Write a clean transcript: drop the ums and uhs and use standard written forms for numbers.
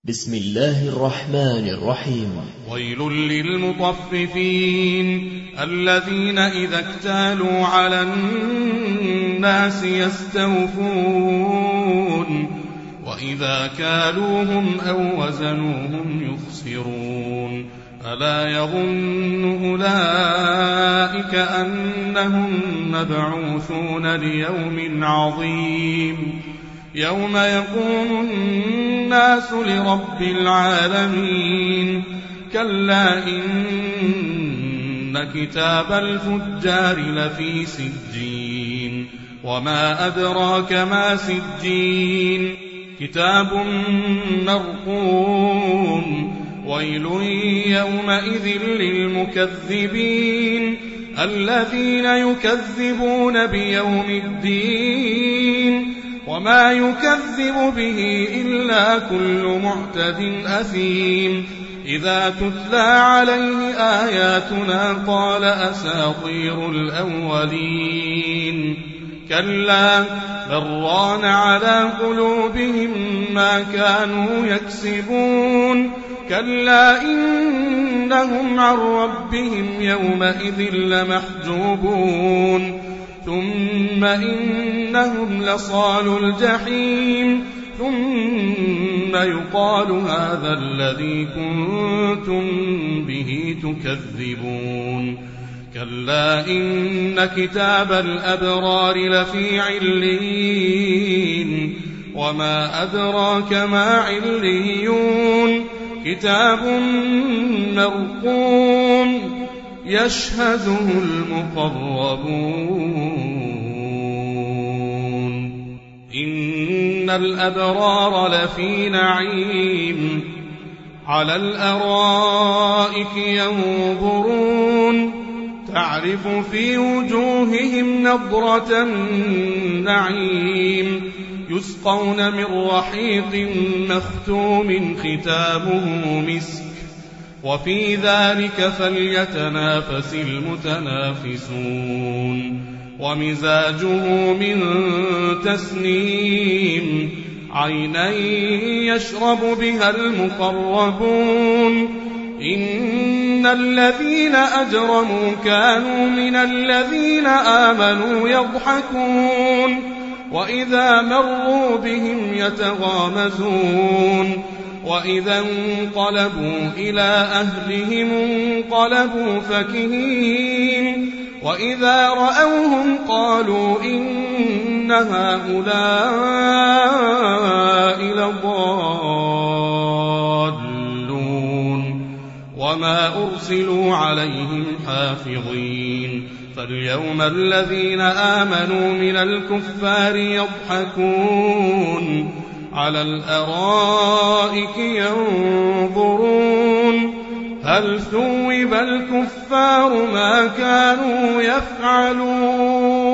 بسم الله الرحمن الرحيم. ويل للمطففين الذين إذا اكتالوا على الناس يستوفون وإذا كالوهم أو وزنوهم يخسرون ألا يظن أولئك أنهم مبعوثون ليوم عظيم يوم يقوم الناس لرب العالمين كلا إن كتاب الفجار لفي سجين وما أدراك ما سجين كتاب مرقوم ويل يومئذ للمكذبين الذين يكذبون بيوم الدين وما يكذب به إلا كل معتد أثيم إذا تتلى عليه آياتنا قال أساطير الأولين كلا بل ران على قلوبهم ما كانوا يكسبون كلا إنهم عن ربهم يومئذ لمحجوبون ثم إنهم لصالوا الجحيم ثم يقال هذا الذي كنتم به تكذبون كلا إن كتاب الأبرار لفي عليين وما أدراك ما عليون كتاب مرقوم يشهده المقربون إن الأبرار لفي نعيم على الأرائك ينظرون تعرف في وجوههم نضرة النعيم يسقون من رحيق مختوم ختامه مسك وفي ذلك فليتنافس المتنافسون ومزاجه من تسنيم عينا يشرب بها المقربون إن الذين أجرموا كانوا من الذين آمنوا يضحكون وإذا مروا بهم يتغامزون وإذا انقلبوا إلى أهلهم انقلبوا فكهين وإذا رأوهم قالوا إن هؤلاء لضالون وما أرسلوا عليهم حافظين فاليوم الذين آمنوا من الكفار يضحكون على الأرائك ينظرون هل ثوب الكفار ما كانوا يفعلون